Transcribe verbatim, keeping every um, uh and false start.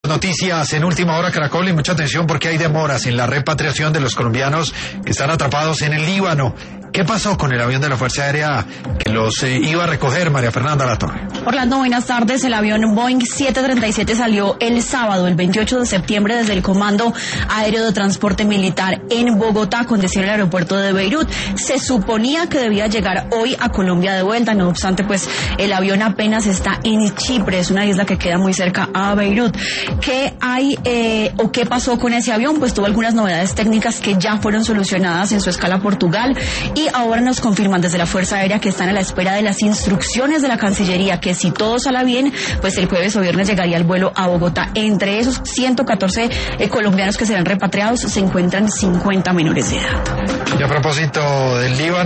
Noticias en última hora, Caracol, y mucha atención porque hay demoras en la repatriación de los colombianos que están atrapados en el Líbano. ¿Qué pasó con el avión de la Fuerza Aérea que los eh, iba a recoger, María Fernanda Latorre? Orlando, buenas tardes. El avión Boeing siete treinta y siete salió el sábado, el veintiocho de septiembre, desde el Comando Aéreo de Transporte Militar en Bogotá, con destino al aeropuerto de Beirut. Se suponía que debía llegar hoy a Colombia de vuelta, no obstante, pues el avión apenas está en Chipre, es una isla que queda muy cerca a Beirut. ¿Qué hay eh, o qué pasó con ese avión? Pues tuvo algunas novedades técnicas que ya fueron solucionadas en su escala a Portugal, y ahora nos confirman desde la Fuerza Aérea que están a la espera de las instrucciones de la Cancillería, que si todo sale bien, pues el jueves o viernes llegaría el vuelo a Bogotá. Entre esos ciento catorce eh, colombianos que serán repatriados se encuentran cincuenta menores de edad. Y a propósito del Líbano,